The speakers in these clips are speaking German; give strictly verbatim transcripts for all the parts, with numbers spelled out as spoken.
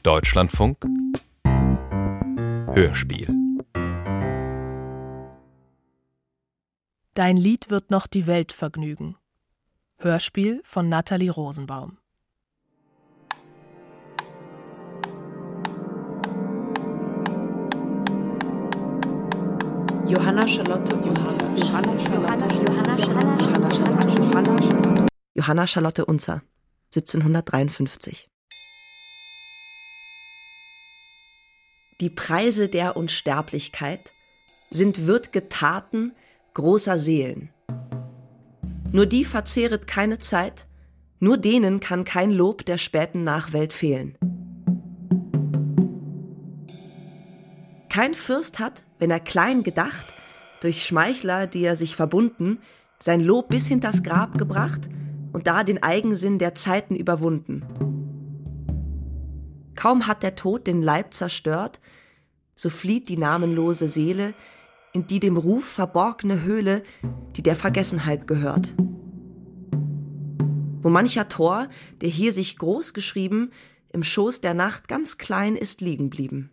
Deutschlandfunk Hörspiel. Dein Lied wird noch die Welt vergnügen. Hörspiel von Nathalie Rosenbaum. Johanna Charlotte Unzer. Johanna Charlotte Unzer, siebzehnhundertdreiundfünfzig. Die Preise der Unsterblichkeit sind würd'ge Taten großer Seelen. Nur die verzehret keine Zeit, nur denen kann kein Lob der späten Nachwelt fehlen. Kein Fürst hat, wenn er klein gedacht, durch Schmeichler, die er sich verbunden, sein Lob bis hinters Grab gebracht und da den Eigensinn der Zeiten überwunden. Kaum hat der Tod den Leib zerstört, so flieht die namenlose Seele in die dem Ruf verborgene Höhle, die der Vergessenheit gehört. Wo mancher Tor, der hier sich groß geschrieben, im Schoß der Nacht ganz klein ist liegen blieben.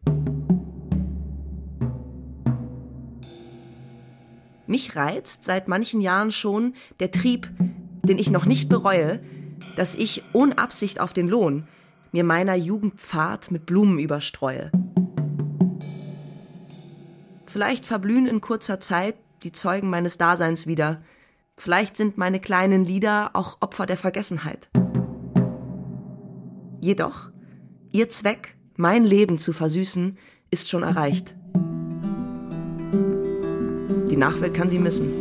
Mich reizt seit manchen Jahren schon der Trieb, den ich noch nicht bereue, dass ich ohne Absicht auf den Lohn mir meiner Jugend Pfad mit Blumen überstreue. Vielleicht verblühen in kurzer Zeit die Zeugen meines Daseins wieder. Vielleicht sind meine kleinen Lieder auch Opfer der Vergessenheit. Jedoch, ihr Zweck, mein Leben zu versüßen, ist schon erreicht. Die Nachwelt kann sie missen.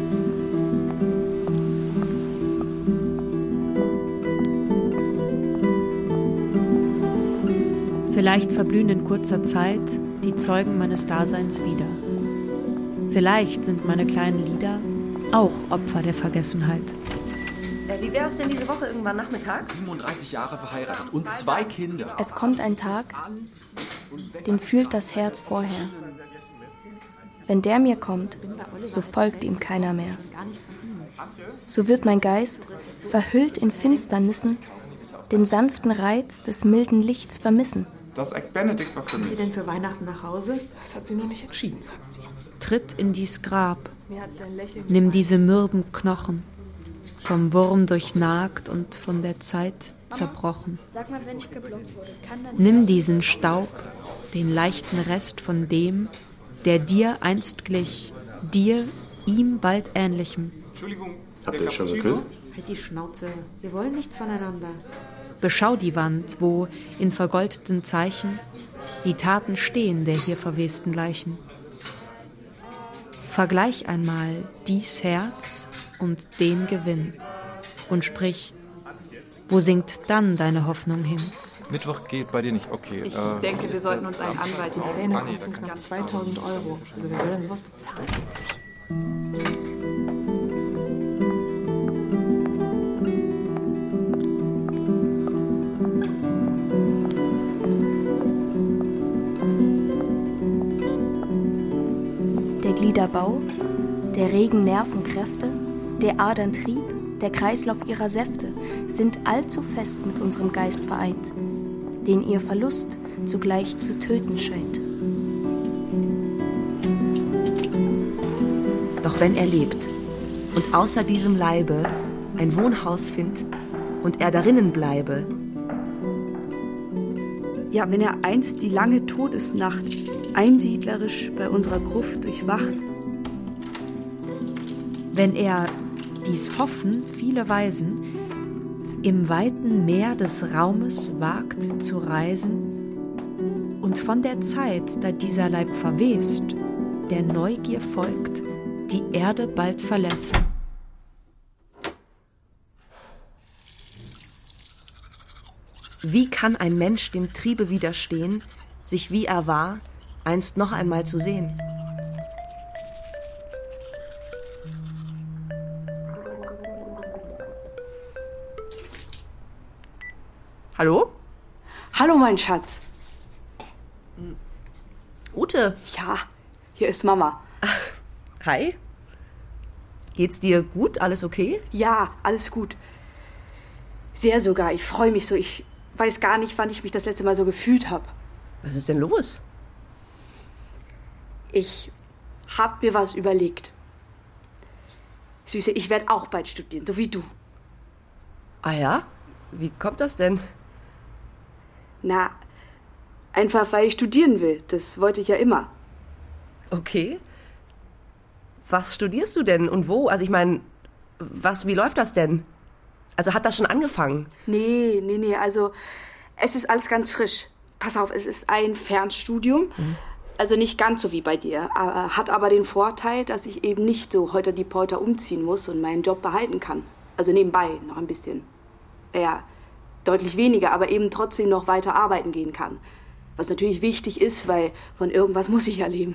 Vielleicht verblühen in kurzer Zeit die Zeugen meines Daseins wieder. Vielleicht sind meine kleinen Lieder auch Opfer der Vergessenheit. Äh, wie wär's denn diese Woche irgendwann nachmittags? siebenunddreißig Jahre verheiratet und zwei Kinder. Es kommt ein Tag, den fühlt das Herz vorher. Wenn der mir kommt, so folgt ihm keiner mehr. So wird mein Geist, verhüllt in Finsternissen, den sanften Reiz des milden Lichts vermissen. Das Egg Benedict war für mich. Kommt sie denn für Weihnachten nach Hause? Das hat sie noch nicht entschieden, sagt sie. Tritt in dies Grab, nimm diese mürben Knochen, vom Wurm durchnagt und von der Zeit zerbrochen. Nimm diesen Staub, den leichten Rest von dem, der dir einst glich, dir, ihm bald ähnlichem. Entschuldigung, habt ihr euch schon geküsst? Halt die Schnauze, wir wollen nichts voneinander. Beschau die Wand, wo in vergoldeten Zeichen die Taten stehen der hier verwesten Leichen. Vergleich einmal dies Herz und den Gewinn und sprich, wo sinkt dann deine Hoffnung hin? Mittwoch geht bei dir nicht, okay. Ich äh, denke, wir sollten uns einen Anwalt Die holen. Zähne Ah, nee, kosten da knapp knapp zweitausend Euro. Also wer soll denn sowas bezahlen? Der Gliederbau, der regen Nervenkräfte, der Adern Trieb, der Kreislauf ihrer Säfte sind allzu fest mit unserem Geist vereint, den ihr Verlust zugleich zu töten scheint. Doch wenn er lebt und außer diesem Leibe ein Wohnhaus findt und er darinnen bleibe, ja, wenn er einst die lange Todesnacht einsiedlerisch bei unserer Gruft durchwacht, wenn er dies Hoffen viele Weisen im weiten Meer des Raumes wagt zu reisen und von der Zeit, da dieser Leib verwest, der Neugier folgt, die Erde bald verlässt. wie kann ein Mensch dem Triebe widerstehen, sich wie er war, einst noch einmal zu sehen? Hallo? Hallo, mein Schatz. Ute? Ja, hier ist Mama. Hi. Geht's dir gut? Alles okay? Ja, alles gut. Sehr sogar. Ich freue mich so. Ich weiß gar nicht, wann ich mich das letzte Mal so gefühlt habe. Was ist denn los? Ich hab mir was überlegt. Süße, ich werde auch bald studieren, so wie du. Ah ja? Wie kommt das denn? Na, einfach weil ich studieren will. Das wollte ich ja immer. Okay. Was studierst du denn und wo? Also ich meine, was, wie läuft das denn? Also hat das schon angefangen? Nee, nee, nee, also es ist alles ganz frisch. Pass auf, es ist ein Fernstudium. Mhm. Also nicht ganz so wie bei dir. Hat aber den Vorteil, dass ich eben nicht so heute die Polter umziehen muss und meinen Job behalten kann. Also nebenbei noch ein bisschen. Ja, deutlich weniger, aber eben trotzdem noch weiter arbeiten gehen kann. Was natürlich wichtig ist, weil von irgendwas muss ich ja leben.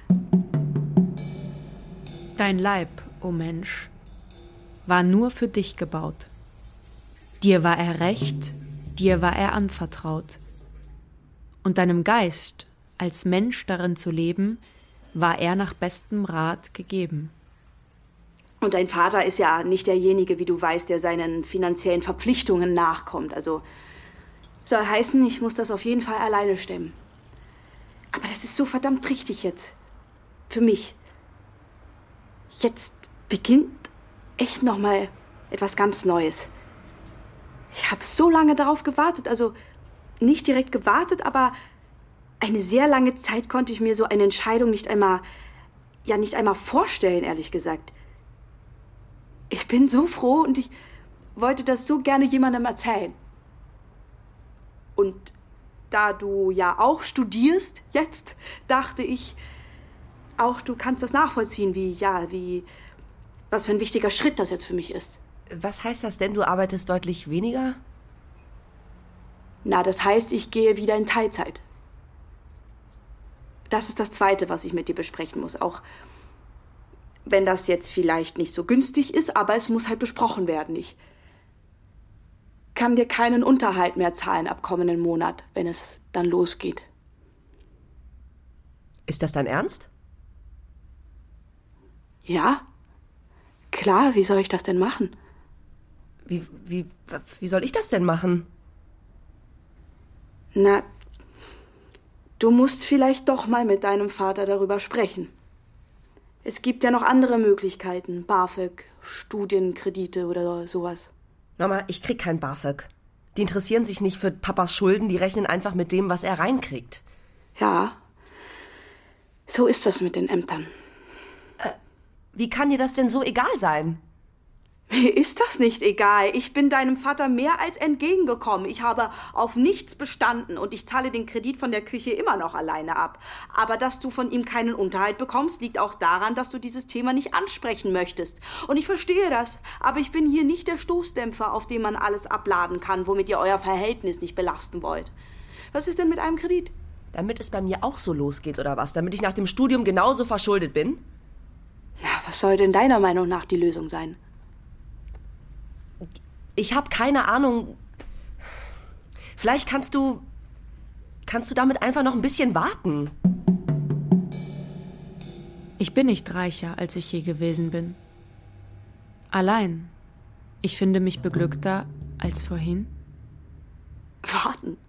Dein Leib, o Mensch, war nur für dich gebaut. Dir war er recht, dir war er anvertraut. Und deinem Geist, als Mensch darin zu leben, war er nach bestem Rat gegeben. Und dein Vater ist ja nicht derjenige, wie du weißt, der seinen finanziellen Verpflichtungen nachkommt. Also soll heißen, ich muss das auf jeden Fall alleine stemmen. Aber das ist so verdammt richtig jetzt. Für mich. Jetzt beginnt echt nochmal etwas ganz Neues. Ich habe so lange darauf gewartet, also nicht direkt gewartet, aber eine sehr lange Zeit konnte ich mir so eine Entscheidung nicht einmal, ja nicht einmal vorstellen, ehrlich gesagt. Ich bin so froh und ich wollte das so gerne jemandem erzählen. Und da du ja auch studierst jetzt, dachte ich, auch du kannst das nachvollziehen, wie, ja, wie, was für ein wichtiger Schritt das jetzt für mich ist. Was heißt das denn, du arbeitest deutlich weniger? Na, das heißt, ich gehe wieder in Teilzeit. Das ist das Zweite, was ich mit dir besprechen muss. Auch wenn das jetzt vielleicht nicht so günstig ist, aber es muss halt besprochen werden. Ich kann dir keinen Unterhalt mehr zahlen ab kommenden Monat, wenn es dann losgeht. Ist das dein Ernst? Ja, klar. Wie soll ich das denn machen? Wie, wie, wie soll ich das denn machen? Na, du musst vielleicht doch mal mit deinem Vater darüber sprechen. Es gibt ja noch andere Möglichkeiten. BAföG, Studienkredite oder sowas. Mama, ich krieg kein BAföG. Die interessieren sich nicht für Papas Schulden, die rechnen einfach mit dem, was er reinkriegt. Ja, so ist das mit den Ämtern. Äh, wie kann dir das denn so egal sein? Mir ist das nicht egal. Ich bin deinem Vater mehr als entgegengekommen. Ich habe auf nichts bestanden und ich zahle den Kredit von der Küche immer noch alleine ab. Aber dass du von ihm keinen Unterhalt bekommst, liegt auch daran, dass du dieses Thema nicht ansprechen möchtest. Und ich verstehe das, aber ich bin hier nicht der Stoßdämpfer, auf dem man alles abladen kann, womit ihr euer Verhältnis nicht belasten wollt. Was ist denn mit einem Kredit? Damit es bei mir auch so losgeht, oder was? Damit ich nach dem Studium genauso verschuldet bin? Na, was soll denn deiner Meinung nach die Lösung sein? Ich habe keine Ahnung. Vielleicht kannst du... Kannst du damit einfach noch ein bisschen warten? Ich bin nicht reicher, als ich je gewesen bin. Allein. Ich finde mich beglückter als vorhin. Warten.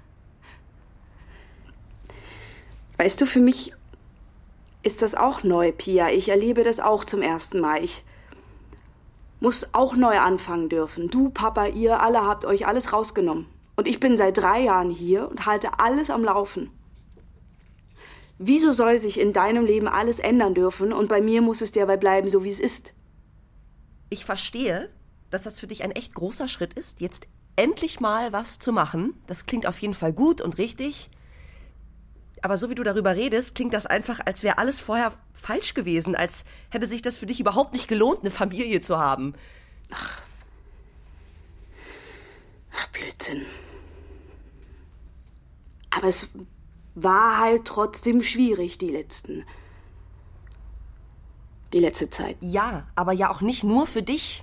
Weißt du, für mich ist das auch neu, Pia. Ich erlebe das auch zum ersten Mal. Ich muss auch neu anfangen dürfen. Du, Papa, ihr alle habt euch alles rausgenommen. Und ich bin seit drei Jahren hier und halte alles am Laufen. Wieso soll sich in deinem Leben alles ändern dürfen und bei mir muss es derweil bleiben, so wie es ist? Ich verstehe, dass das für dich ein echt großer Schritt ist, jetzt endlich mal was zu machen. Das klingt auf jeden Fall gut und richtig. Aber so wie du darüber redest, klingt das einfach, als wäre alles vorher falsch gewesen, als hätte sich das für dich überhaupt nicht gelohnt, eine Familie zu haben. Ach, Ach Blödsinn. Aber es war halt trotzdem schwierig, die letzten... Die letzte Zeit. Ja, aber ja auch nicht nur für dich.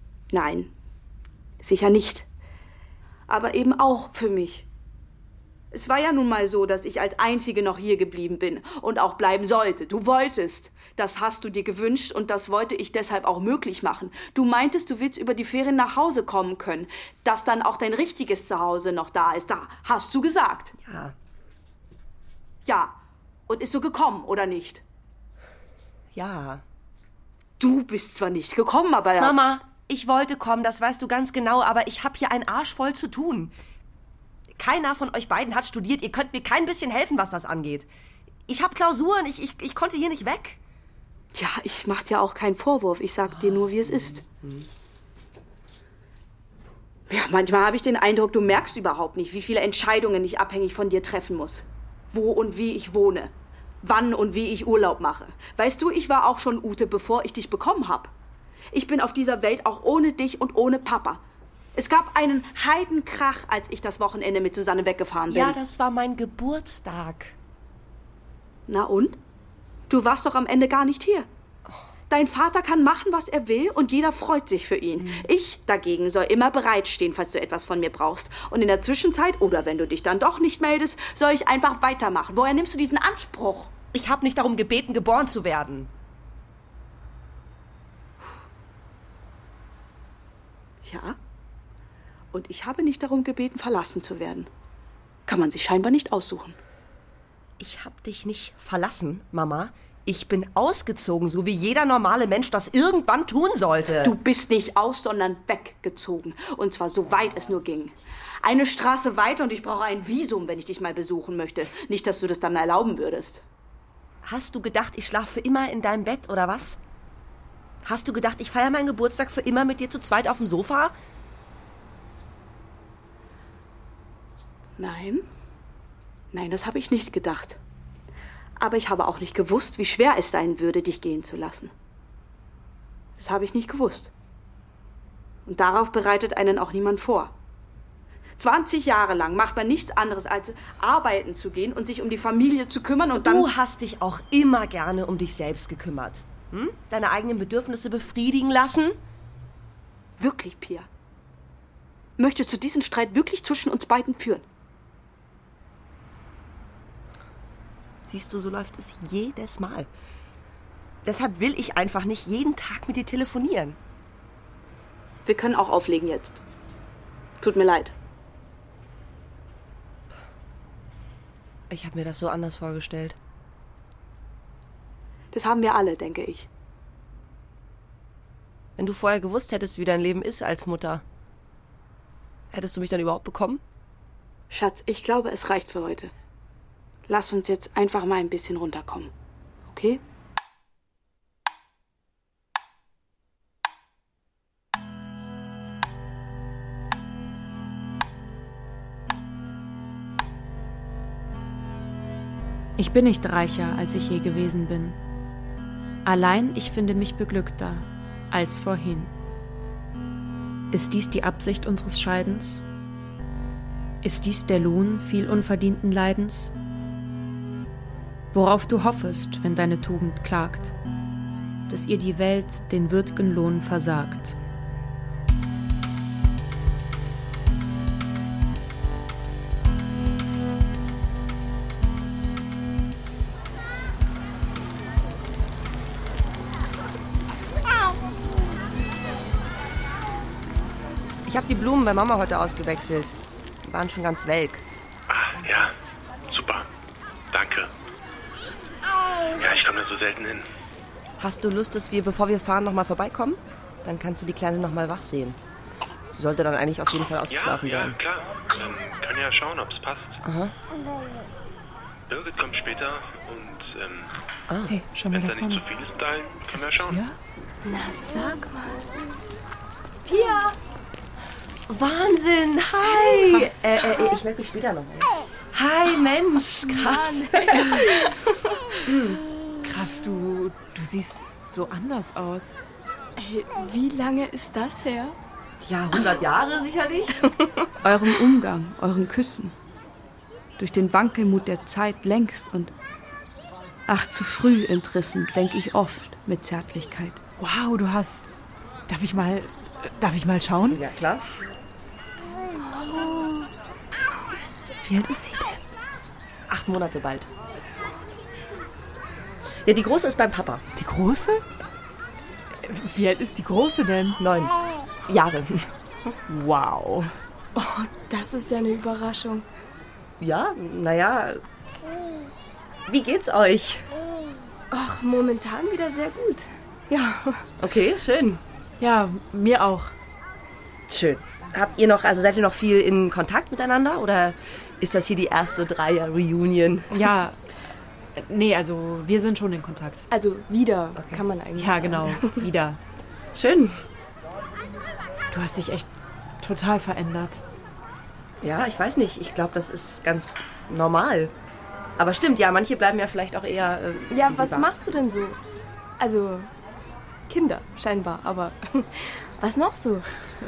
Nein, sicher nicht. Aber eben auch für mich. Es war ja nun mal so, dass ich als Einzige noch hier geblieben bin und auch bleiben sollte. Du wolltest. Das hast du dir gewünscht und das wollte ich deshalb auch möglich machen. Du meintest, du willst über die Ferien nach Hause kommen können, dass dann auch dein richtiges Zuhause noch da ist. Da hast du gesagt. Ja. Ja. Und ist so gekommen, oder nicht? Ja. Du bist zwar nicht gekommen, aber... Mama, ich wollte kommen, das weißt du ganz genau, aber ich habe hier einen Arsch voll zu tun. Keiner von euch beiden hat studiert, ihr könnt mir kein bisschen helfen, was das angeht. Ich habe Klausuren, ich, ich, ich konnte hier nicht weg. Ja, ich mach dir auch keinen Vorwurf, ich sag dir nur, wie es ist. Ja, manchmal habe ich den Eindruck, du merkst überhaupt nicht, wie viele Entscheidungen ich abhängig von dir treffen muss. Wo und wie ich wohne. Wann und wie ich Urlaub mache. Weißt du, ich war auch schon Ute, bevor ich dich bekommen habe. Ich bin auf dieser Welt auch ohne dich und ohne Papa. Es gab einen Heidenkrach, als ich das Wochenende mit Susanne weggefahren bin. Ja, das war mein Geburtstag. Na und? Du warst doch am Ende gar nicht hier. Dein Vater kann machen, was er will und jeder freut sich für ihn. Mhm. Ich dagegen soll immer bereitstehen, falls du etwas von mir brauchst. Und in der Zwischenzeit, oder wenn du dich dann doch nicht meldest, soll ich einfach weitermachen. Woher nimmst du diesen Anspruch? Ich habe nicht darum gebeten, geboren zu werden. Ja? Und ich habe nicht darum gebeten, verlassen zu werden. Kann man sich scheinbar nicht aussuchen. Ich habe dich nicht verlassen, Mama. Ich bin ausgezogen, so wie jeder normale Mensch das irgendwann tun sollte. Du bist nicht aus, sondern weggezogen. Und zwar so weit es nur ging. Eine Straße weiter und ich brauche ein Visum, wenn ich dich mal besuchen möchte. Nicht, dass du das dann erlauben würdest. Hast du gedacht, ich schlafe für immer in deinem Bett, oder was? Hast du gedacht, ich feiere meinen Geburtstag für immer mit dir zu zweit auf dem Sofa? Nein. Nein, das habe ich nicht gedacht. Aber ich habe auch nicht gewusst, wie schwer es sein würde, dich gehen zu lassen. Das habe ich nicht gewusst. Und darauf bereitet einen auch niemand vor. zwanzig Jahre lang macht man nichts anderes, als arbeiten zu gehen und sich um die Familie zu kümmern und dann... Du hast dich auch immer gerne um dich selbst gekümmert. Hm? Deine eigenen Bedürfnisse befriedigen lassen? Wirklich, Pia? Möchtest du diesen Streit wirklich zwischen uns beiden führen? Siehst du, so läuft es jedes Mal. Deshalb will ich einfach nicht jeden Tag mit dir telefonieren. Wir können auch auflegen jetzt. Tut mir leid. Ich habe mir das so anders vorgestellt. Das haben wir alle, denke ich. Wenn du vorher gewusst hättest, wie dein Leben ist als Mutter, hättest du mich dann überhaupt bekommen? Schatz, ich glaube, es reicht für heute. Lass uns jetzt einfach mal ein bisschen runterkommen. Okay? Ich bin nicht reicher, als ich je gewesen bin. Allein ich finde mich beglückter als vorhin. Ist dies die Absicht unseres Scheidens? Ist dies der Lohn viel unverdienten Leidens? Worauf du hoffest, wenn deine Tugend klagt, dass ihr die Welt den würd'gen Lohn versagt. Ich habe die Blumen bei Mama heute ausgewechselt. Die waren schon ganz welk. Ah, ja, super. Danke. Ja, ich komme da so selten hin. Hast du Lust, dass wir, bevor wir fahren, noch mal vorbeikommen? Dann kannst du die Kleine noch mal wach sehen. Sie sollte dann eigentlich auf jeden Fall ausgeschlafen ja, sein. Ja, klar. Dann kann ja schauen, ob es passt. Aha. Birgit kommt später und ähm, ah. Hey, schau mal wenn da da vorne. nicht zu viel ist mit allen, können wir schauen. Pia? Na, sag mal. Pia! Wahnsinn! Hi! Krass. Äh, äh, ich melde mich später noch. Hi, Mensch! Krass! Krass, du, du siehst so anders aus. Hey, wie lange ist das her? Ja, hundert Jahre sicherlich. Eurem Umgang, euren Küssen. Durch den Wankelmut der Zeit längst und ach, zu früh entrissen, denke ich oft mit Zärtlichkeit. Wow, du hast... Darf ich mal... Darf ich mal schauen? Ja, klar. Wie alt ist sie denn? acht Monate bald. Ja, die Große ist beim Papa. Die Große? Wie alt ist die Große denn? Neun Jahre. Wow. Oh, das ist ja eine Überraschung. Ja, naja. Wie geht's euch? Ach, momentan wieder sehr gut. Ja. Okay, schön. Ja, mir auch. Schön. Habt ihr noch, also seid ihr noch viel in Kontakt miteinander oder ist das hier die erste Dreier-Reunion? Ja, nee, also wir sind schon in Kontakt. Also wieder, okay. Kann man eigentlich Ja, sagen. genau, wieder. Schön. Du hast dich echt total verändert. Ja, ich weiß nicht. Ich glaube, das ist ganz normal. Aber stimmt, ja, manche bleiben ja vielleicht auch eher... Äh, ja, was machst du denn so? Also, Kinder, scheinbar, aber was noch so?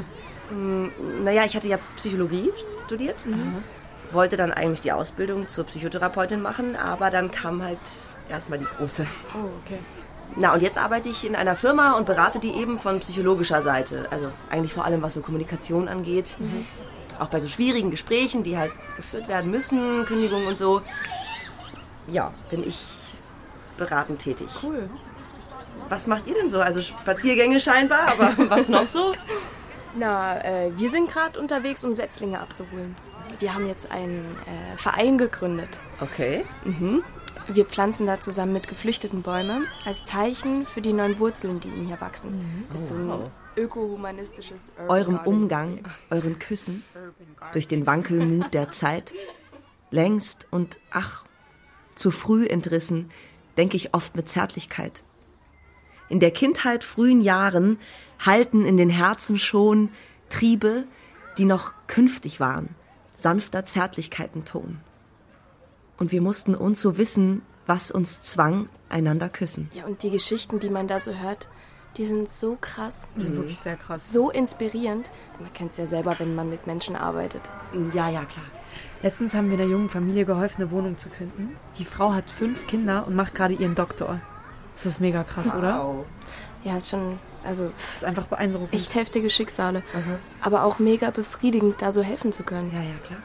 Naja, ich hatte ja Psychologie studiert. Mhm. Wollte dann eigentlich die Ausbildung zur Psychotherapeutin machen, aber dann kam halt erstmal die Große. Oh, okay. Na, und jetzt arbeite ich in einer Firma und berate die eben von psychologischer Seite. Also eigentlich vor allem, was so Kommunikation angeht. Mhm. Auch bei so schwierigen Gesprächen, die halt geführt werden müssen, Kündigungen und so. Ja, bin ich beratend tätig. Cool. Was macht ihr denn so? Also Spaziergänge scheinbar, aber was noch so? Na, äh, wir sind gerade unterwegs, um Setzlinge abzuholen. Wir haben jetzt einen äh, Verein gegründet. Okay. Mhm. Wir pflanzen da zusammen mit Geflüchteten Bäume als Zeichen für die neuen Wurzeln, die ihnen hier wachsen. Mhm. Das ist so ein wow. öko-humanistisches Urban Eurem Garden. Umgang, euren Küssen, durch den Wankelmut der Zeit, längst und ach, zu früh entrissen, denke ich oft mit Zärtlichkeit. In der Kindheit, frühen Jahren, halten in den Herzen schon Triebe, die noch künftig waren, sanfter Zärtlichkeiten Ton. Und wir mussten uns so wissen, was uns zwang, einander küssen. Ja, und die Geschichten, die man da so hört, die sind so krass. Die sind mhm. wirklich sehr krass. So inspirierend. Man kennt es ja selber, wenn man mit Menschen arbeitet. Ja, ja, klar. Letztens haben wir einer jungen Familie geholfen, eine Wohnung zu finden. Die Frau hat fünf Kinder und macht gerade ihren Doktor. Das ist mega krass, wow. oder? Ja, ist schon, also... Das ist einfach beeindruckend. Echt heftige Schicksale. Mhm. Aber auch mega befriedigend, da so helfen zu können. Ja, ja, klar.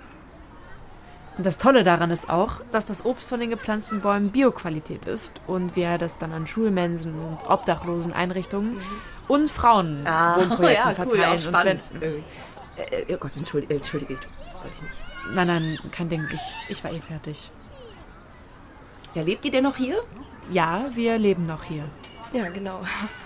Und das Tolle daran ist auch, dass das Obst von den gepflanzten Bäumen Bioqualität ist und wir das dann an Schulmensen und obdachlosen Einrichtungen mhm. und Frauenwohnprojekten ah, ja, verteilen. Cool, ja, spannend. Und wenn, äh, oh Gott, entschuldige, entschuldige, wollte ich nicht. Nein, nein, kein Ding, ich, ich war eh fertig. Ja, lebt ihr denn noch hier? Ja, wir leben noch hier. Ja, genau.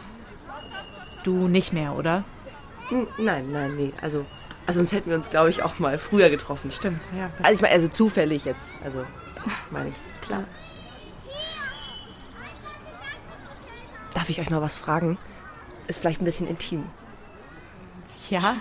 Du nicht mehr, oder? Nein, nein, nee, also... Also sonst hätten wir uns, glaube ich, auch mal früher getroffen. Stimmt, ja. Also ich meine, also zufällig jetzt, also meine ich. Klar. Darf ich euch mal was fragen? Ist vielleicht ein bisschen intim. Ja?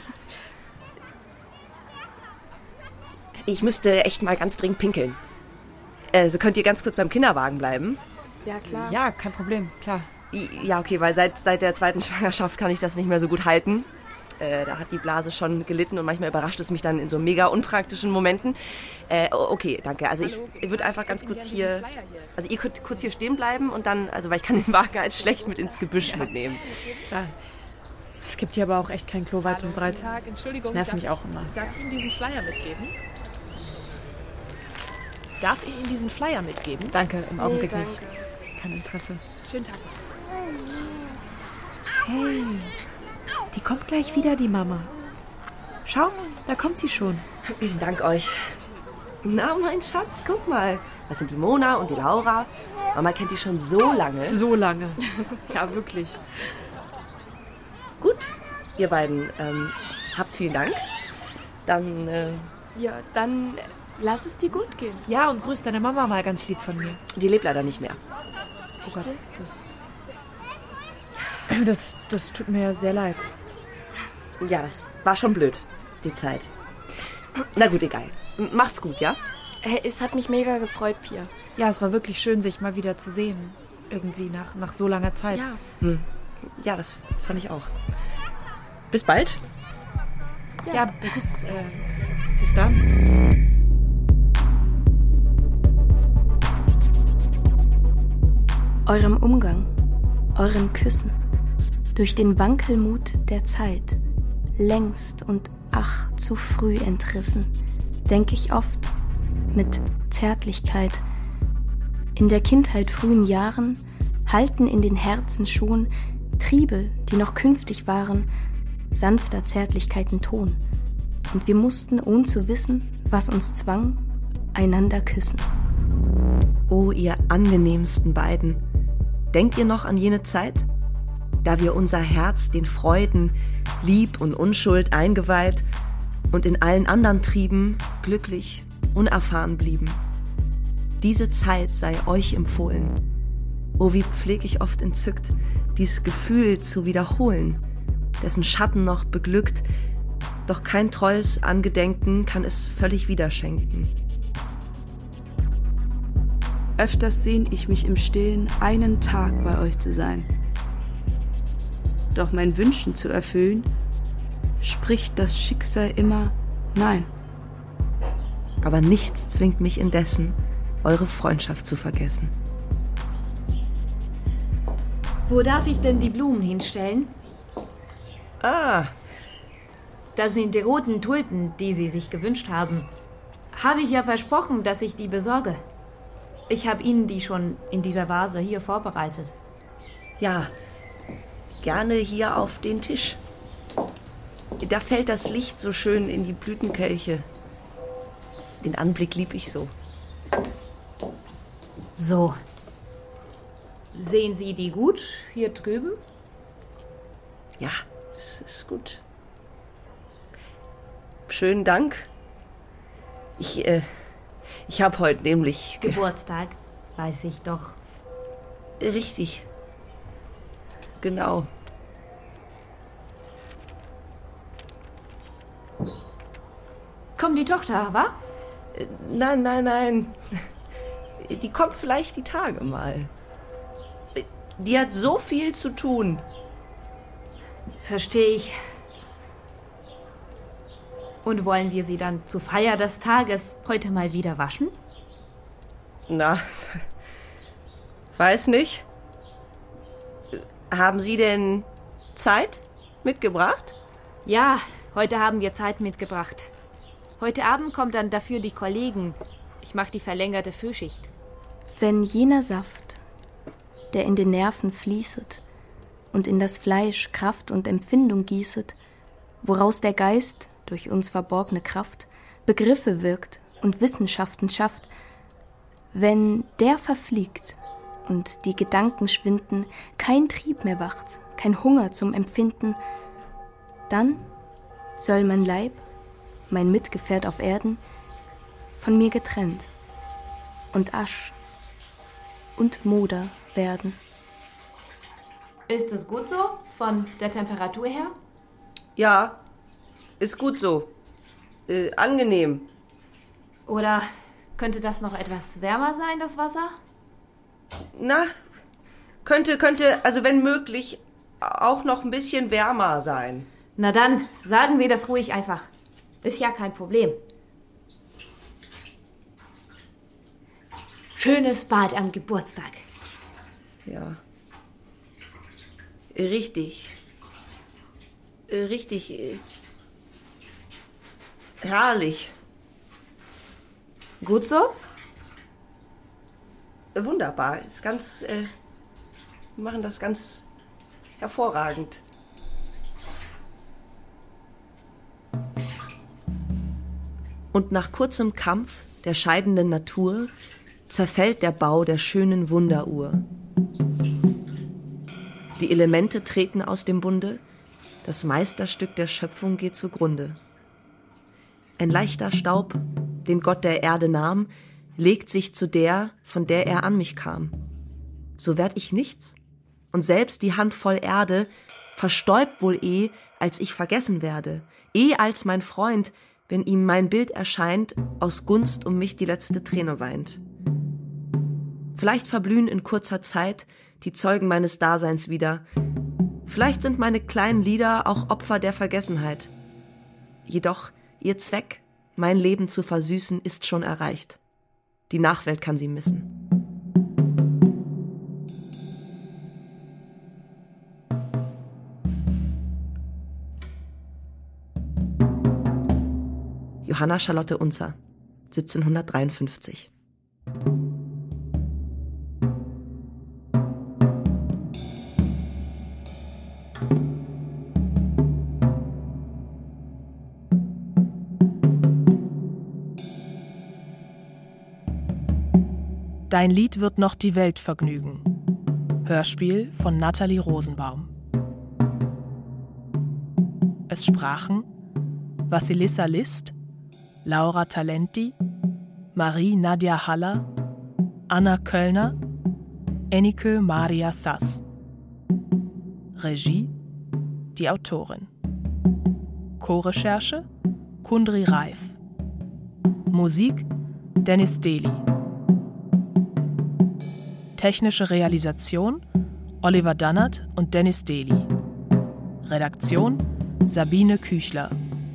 Ich müsste echt mal ganz dringend pinkeln. Also könnt ihr ganz kurz beim Kinderwagen bleiben? Ja, klar. Ja, kein Problem, klar. Ja, okay, weil seit, seit der zweiten Schwangerschaft kann ich das nicht mehr so gut halten. Äh, da hat die Blase schon gelitten und manchmal überrascht es mich dann in so mega unpraktischen Momenten. Äh, okay, danke. Also ich, ich würde einfach ganz kurz hier... Also ihr könnt kurz hier stehen bleiben und dann... Also weil ich kann den Wagen halt schlecht mit ins Gebüsch ja. mitnehmen. Klar. Es gibt hier aber auch echt kein Klo weit und breit. Tag. Entschuldigung, das nervt darf mich auch immer. Ich, darf ich Ihnen diesen Flyer mitgeben? Darf ich Ihnen diesen Flyer mitgeben? Danke, im Augenblick nee, danke. nicht. Kein Interesse. Schönen Tag. Hey, die kommt gleich wieder, die Mama. Schau, da kommt sie schon. Dank euch. Na, mein Schatz, guck mal. Das sind die Mona und die Laura. Mama kennt die schon so lange. So lange. Ja, wirklich. Gut, ihr beiden, ähm, habt vielen Dank. Dann, äh... Ja, dann lass es dir gut gehen. Ja, und grüß deine Mama mal ganz lieb von mir. Die lebt leider nicht mehr. Oh Gott, das... Das, das tut mir sehr leid. Ja, das war schon blöd, die Zeit. Na gut, egal. Macht's gut, ja? Hey, es hat mich mega gefreut, Pia. Ja, es war wirklich schön, sich mal wieder zu sehen. Irgendwie nach, nach so langer Zeit. Ja. Hm. Ja, das fand ich auch. Bis bald. Ja, ja bis, äh, bis dann. Eurem Umgang, euren Küssen, durch den Wankelmut der Zeit, längst und ach zu früh entrissen, denk ich oft, mit Zärtlichkeit. In der Kindheit frühen Jahren halten in den Herzen schon Triebe, die noch künftig waren, sanfter Zärtlichkeiten Ton. Und wir mussten, ohne zu wissen, was uns zwang, einander küssen. O ihr angenehmsten beiden, denkt ihr noch an jene Zeit, da wir unser Herz den Freuden, Lieb und Unschuld eingeweiht und in allen anderen Trieben glücklich, unerfahren blieben? Diese Zeit sei euch empfohlen. O wie pfleg ich oft entzückt, dies Gefühl zu wiederholen, dessen Schatten noch beglückt, doch kein treues Angedenken kann es völlig wiederschenken. Öfters sehn ich mich im Stillen, einen Tag bei euch zu sein. Doch mein Wünschen zu erfüllen, spricht das Schicksal immer Nein. Aber nichts zwingt mich indessen, eure Freundschaft zu vergessen. Wo darf ich denn die Blumen hinstellen? Ah. Das sind die roten Tulpen, die Sie sich gewünscht haben. Habe ich ja versprochen, dass ich die besorge. Ich habe Ihnen die schon in dieser Vase hier vorbereitet. Ja, gerne hier auf den Tisch. Da fällt das Licht so schön in die Blütenkelche. Den Anblick lieb ich so. So. Sehen Sie die gut hier drüben? Ja, es ist gut. Schönen Dank. Ich, äh, ich habe heute nämlich... Geburtstag, weiß ich doch. Richtig. Genau. Kommt die Tochter, wa? Nein, nein, nein. Die kommt vielleicht die Tage mal. Die hat so viel zu tun. Verstehe ich. Und wollen wir sie dann zur Feier des Tages heute mal wieder waschen? Na, weiß nicht. Haben Sie denn Zeit mitgebracht? Ja, heute haben wir Zeit mitgebracht. Heute Abend kommt dann dafür die Kollegen. Ich mache die verlängerte Frühschicht. Wenn jener Saft, der in den Nerven fließet und in das Fleisch Kraft und Empfindung gießet, woraus der Geist durch uns verborgene Kraft Begriffe wirkt und Wissenschaften schafft, wenn der verfliegt und die Gedanken schwinden, kein Trieb mehr wacht, kein Hunger zum Empfinden, dann soll mein Leib, mein Mitgefährt auf Erden, von mir getrennt und Asch und Moder werden. Ist es gut so, von der Temperatur her? Ja, ist gut so. Äh, angenehm. Oder könnte das noch etwas wärmer sein, das Wasser? Na, könnte, könnte, also wenn möglich, auch noch ein bisschen wärmer sein. Na dann, sagen Sie das ruhig einfach. Ist ja kein Problem. Schönes Bad am Geburtstag. Ja. Richtig. Richtig. Herrlich. Gut so? Wunderbar. Ist ganz, äh, wir machen das ganz hervorragend. Und nach kurzem Kampf der scheidenden Natur zerfällt der Bau der schönen Wunderuhr. Die Elemente treten aus dem Bunde, das Meisterstück der Schöpfung geht zugrunde. Ein leichter Staub, den Gott der Erde nahm, legt sich zu der, von der er an mich kam. So werd ich nichts, und selbst die Handvoll Erde verstäubt wohl eh, als ich vergessen werde, eh als mein Freund, wenn ihm mein Bild erscheint, aus Gunst um mich die letzte Träne weint. Vielleicht verblühen in kurzer Zeit die Zeugen meines Daseins wieder. Vielleicht sind meine kleinen Lieder auch Opfer der Vergessenheit. Jedoch ihr Zweck, mein Leben zu versüßen, ist schon erreicht. Die Nachwelt kann sie missen. Johanna Charlotte Unzer, siebzehnhundertdreiundfünfzig. Dein Lied wird noch die Welt vergnügen. Hörspiel von Nathalie Rosenbaum. Es sprachen Vassilissa List, Laura Talenti, Marie Nadia Haller, Anna Köllner, Ennike Maria Sass. Regie, die Autorin. Co-Recherche, Kundri Reif. Musik, Dennis Dehli. Technische Realisation, Oliver Dannert und Dennis Dehli. Redaktion, Sabine Küchler.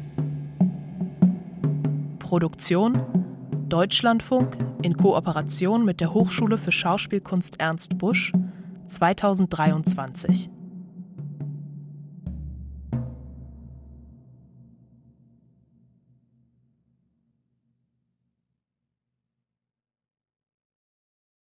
Produktion, Deutschlandfunk in Kooperation mit der Hochschule für Schauspielkunst Ernst Busch zweitausenddreiundzwanzig.